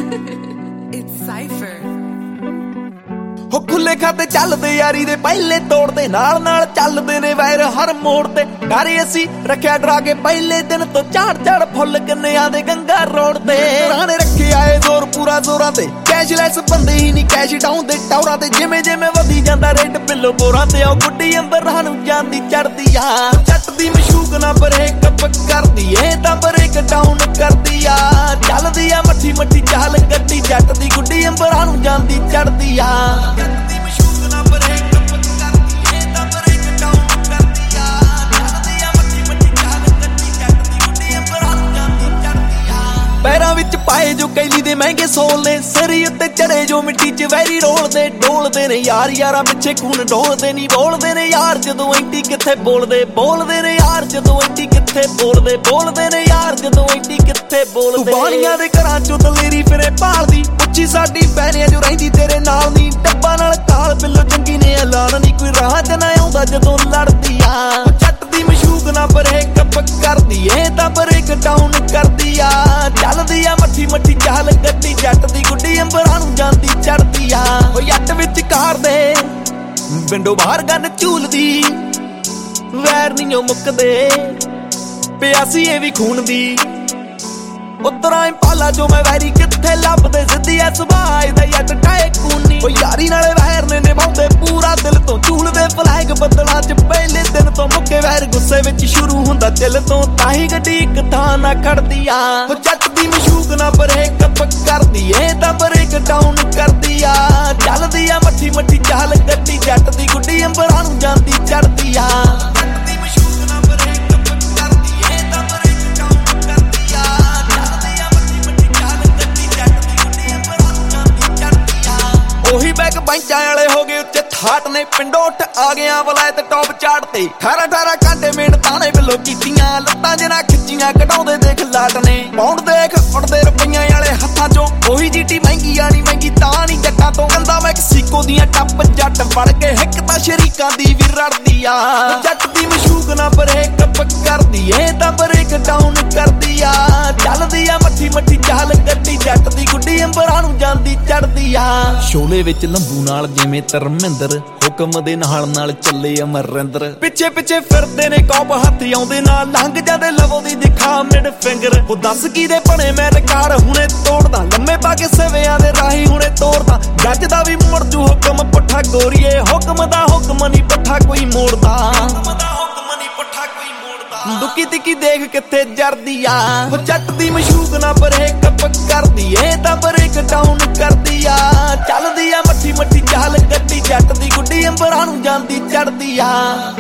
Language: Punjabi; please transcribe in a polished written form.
It's Cypher. ਹੋ ਖੁੱਲੇ ਖਾਤੇ ਚੱਲਦੇ ਯਾਰੀ ਦੇ ਪਹਿਲੇ ਤੋੜਦੇ ਨਾਲ ਨਾਲ ਚੱਲਦੇ ਨੇ ਵੈਰ ਹਰ ਮੋੜ ਤੇ ਡਰੇ ਅਸੀਂ ਰੱਖਿਆ ਡਰਾ ਕੇ ਪਹਿਲੇ ਦਿਨ ਤੋਂ ਝਾੜ ਫੁੱਲ ਕਿੰਨਿਆਂ ਦੇ ਗੰਗਾ ਰੋਡ ਤੇ ਰਾਣੇ ਰੱਖੇ ਆਏ ਜ਼ੋਰ ਪੂਰਾ ਜ਼ੋਰਾਂ ਤੇ ਕੈਸ਼ਲੈਸ ਬੰਦੇ ਹੀ ਨਹੀਂ ਕੈਸ਼ ਡਾਊਨ ਦੇ ਟੌਰਾਂ ਤੇ ਜਿਵੇਂ ਵਧੀ ਜਾਂਦਾ ਰੇਟ ਪਿੱਲੋ ਬੋਰਾਂ ਤੇ ਉਹ ਗੁੱਡੀ ਅੰਬਰਾਂ ਨੂੰ ਜਾਂਦੀ ਚੜਦੀ ਆ ਜੱਟ ਦੀ ਮਸ਼ੂਕ ਨਾ ਬਰੇਕ ਕਰਦੀ ਏ ਤਾਂ ਬਰੇਕ ਡਾਊਨ ਕਰਦੀ ਆ ਚੱਲਦੀ ਆ ਮੱਠੀ ਚਾਲ ਗੱਡੀ ਜੱਟ ਦੀ ਗੁੱਡੀ ਅੰਬਰਾਂ ਨੂੰ ਜਾਂਦੀ ਚੜਦੀ ਆ ਜੱਟ ਦੀ ਮਸ਼ੂਕ ਨਾ ਬਰੇਕ ਕਰਦੀ ਏ ਤਾਂ ਬਰੇਕ ਡਾਊਨ ਕਰਦੀ ਆ ਚੱਲਦੀ ਆ ਮੱਠੀ ਚਾਲ ਗੱਡੀ ਜੱਟ ਦੀ ਗੁੱਡੀ ਅੰਬਰਾਂ ਨੂੰ ਜਾਂਦੀ ਚੜਦੀ ਆ ਪੈਰਾਂ ਵਿੱਚ ਪਾਏ ਜੋ ਕੈਲੀ ਦੇ ਮਹਿੰਗੇ ਸੋਲ ਨੇ ਸਰੀ ਉੱਤੇ ਚੜੇ ਜੋ ਮਿੱਟੀ 'ਚ ਵੈਰੀ ਡੋਲਦੇ ਨੇ ਯਾਰ ਯਾਰਾਂ ਪਿੱਛੇ ਖੂਨ ਡੋਲਦੇ ਨਹੀਂ ਬੋਲਦੇ ਨੇ ਯਾਰ ਜਦੋਂ ਐਂਟੀ ਕਿੱਥੇ ਬੋਲਦੇ ਨੇ ਯਾਰ ਜਦੋਂ ਐਂਟੀ ਕਿੱਥੇ ਬੋਲਦੇ ਨੇ ਯਾਰ ਜਦੋਂ ਐਂਟੀ ਕਿੱਥੇ ਬੋਲਦੇ ਬਾਣੀਆਂ ਦੇ ਘਰਾਂ 'ਚੋਂ ਦਲੇਰੀ ਫਿਰੇ ਭਾਲਦੀ ਉੱਚੀ ਸਾਡੀ ਪੈਰਿਆਂ 'ਚੋਂ ਰਹਿੰਦੀ ਤੇਰੇ ਨਾਲ ਨਹੀਂ ਡੱਬਾ ਨਾਲ ਕਾਲ ਬਿੱਲੋ ਚੰਗੀ ਨੇ ਐਲਾਨ ਨਹੀਂ ਕੋਈ ਰਾਹ 'ਚ ਨਾ ਆਉਂਦਾ ਜਦੋਂ ਲੜਦੀ ਆ ਜੱਟ ਦੀ ਮਸ਼ੂਕ ਨਾ ਬਰੇਕ ਕਰਦੀ ਏ ਤਾਂ ਬਰੇਕ ਡਾਊਨ ਕਰਦੀ ਆ ਚੱਲਦੀ ਆ ਮੱਠੀ ਚਾਲ ਗੱਡੀ ਜੱਟ ਦੀ ਗੁੱਡੀ ਅੰਬਰਾਂ ਨੂੰ ਜਾਂਦੀ ਚੜਦੀ ਆ ਓ ਜੱਟ ਵਿੱਚ ਕਾਰ ਦੇ ਵਿੰਡੋ ਬਾਹਰ ਗੰਨ ਝੂਲਦੀ ਵੈਰ ਨਹੀਂ ਓ ਮੁੱਕਦੇ ਪਿਆਸੀ ਇਹ ਵੀ ਖੂਨ ਦੀ ਉਤਰਾਂ ਇੰਪਾਲਾ ਜੋ ਮੈਂ ਵੈਰੀ ਕਿੱਥੇ ਲੱਭਦੇ ਸਿੱਧੀ ਐ ਸੁਭਾਅ ਦਾ ਜੱਟ ਟਾਏ ਕੂਨੀ ਓ ਯਾਰੀ ਨਾਲੇ ਵੈਰ ਨੇ ਨਿਭਾਉਂਦੇ ਪੂਰਾ ਦਿਲ ਤੋਂ ਝੂਲਦੇ ਫਲੈਗ ਬੱਦਲਾਂ 'ਚ ਪਹਿਲੇ ਦਿਨ ਤੋਂ ਮੁੱਕੇ ਵੈਰ ਗੁੱਸੇ ਵਿੱਚ ਸ਼ੁਰੂ ਹੁੰਦਾ ਦਿਲ ਤੋਂ ਤਾਂ ਹੀ ਗੱਡੀ ਇੱਕ ਥਾਂ ਨਾ ਖੜਦੀ ਆ ਓ ਜੱਟ ਦੀ ਮਸ਼ੂਕ ਨਾ ਬਰੇਕ ਕਰਦੀ ਏ ਤਾਂ ਬਰੇਕ ਡਾਊਨ ਕਰਦੀ ਆ ਚੱਲਦੀ ਆ ਮੱਠੀ ਚਾਲ ਗੱਡੀ ਜੱਟ ਦੀ ਗੁੱਡੀ ਅੰਬਰਾਂ ਨੂੰ ਜਾਂਦੀ ਚੜਦੀ ਆ ਉਹੀ ਬੈਗ ਬੈਂਚਾਂ ਵਾਲੇ ਹੋ ਗਏ ਉੱਚੇ ਥਾਟ ਨੇ ਪਿੰਡੋਂ ਉੱਠ ਆ ਗਿਆ ਵਲਾਇਤ ਟੌਪ ਚਾੜ ਤੇ 18 ਘੰਟੇ ਮਿਹਨਤਾਂ ਨੇ ਬਿੱਲੋ ਕੀਤੀਆਂ ਲੱਤਾਂ ਜਿਨਾ ਖਿੱਚੀਆਂ ਕਢਾਉਂਦੇ ਦੇਖ ਲਾਟ ਨੇ ਪੌਂਡ ਦੇਖ ਉੱਡਦੇ ਰੁਪਈਆਂ ਵਾਲੇ ਹੱਥਾਂ 'ਚੋਂ ਉਹੀ ਜੀਟੀ ਮਹਿੰਗੀ ਆਣੀ ਮਹਿੰਗੀ ਤਾਂ ਨਹੀਂ ਜੱਟਾਂ ਤੋਂ ਕਹਿੰਦਾ ਮੈਕਸੀਕੋ ਦੀਆਂ ਟੱਪ ਜੱਟ ਫੜ ਕੇ ਹਿੱਕ ਤਾਂ ਸ਼ਰੀਕਾਂ ਦੀ ਵੀ ਰੜਦੀ ਆ ਜੱਟ ਦੀ ਮਸ਼ੂਕ ਨਾ ਬਰੇਕ ਕਰਦੀ ਏ ਤਾਂ ਬਰੇਕ ਡਾਊਨ ਕਰਦੀ ਆ ਚੱਲਦੀ ਆ ਮੱਠੀ ਚਾਲ ਗੱਡੀ ਜੱਟ ਦੀ ਗੁੱਡੀ ਅੰਬਰਾਂ ਨੂੰ ਜਾਂਦੀ ਚੜਦੀ ਆ ਸ਼ੋਲੇ ਵਿੱਚ ਲੰਬੂ ਨਾਲ ਜਿਵੇਂ ਧਰਮਿੰਦਰ ਹੁਕਮ ਦੇ ਨਾਲ ਚੱਲੇ ਅਮਰਿੰਦਰ ਪਿੱਛੇ ਫਿਰਦੇ ਨੇ ਕੌਪ ਹੱਥ ਆਉਂਦੇ ਨਾਲ ਲੰਘ ਜਾਂਦੇ ਲਵੋ ਦੀ ਦਿਖਾ ਮਿਡ ਫਿੰਗਰ ਉਹ ਦੱਸ ਕੀ ਦੇ ਬਣੇ ਮੈਂ ਰਿਕਾਰਡ ਹੁਣੇ ਤੋੜਦਾ ਲੰਮੇ ਪਾ ਕੇ ਸਵਿਆਂ ਦੇ ਰਾਹੀ ਹੁਣੇ ਤੋੜਦਾ ਜੱਜ ਦਾ ਵੀ ਮੁੜ ਜੂ ਹੁਕਮ ਪੁੱਠਾ ਗੋਰੀਏ ਹੁਕਮ ਦਾ ਹੁਕਮ ਨਹੀਂ ਪੱਠਾ ਕੋਈ ਮੋੜਦਾ ਦੁੱਕੀ ਤਿੱਕੀ ਦੇਖ ਕਿੱਥੇ ਜਰਦੀ ਆ ਉਹ ਜੱਟ ਦੀ ਮਸ਼ੂਕ ਨਾ ਬਰੇਕ ਕਰਦੀ ਏ ਤਾਂ ਬਰੇਕ ਡਾਊਨ ਕਰਦੀ ਆ ਚੱਲਦੀ ਆ ਮੱਠੀ ਚਾਲ ਗੱਡੀ ਜੱਟ ਦੀ ਗੁੱਡੀ ਅੰਬਰਾਂ ਨੂੰ ਜਾਂਦੀ ਚੜਦੀ ਆ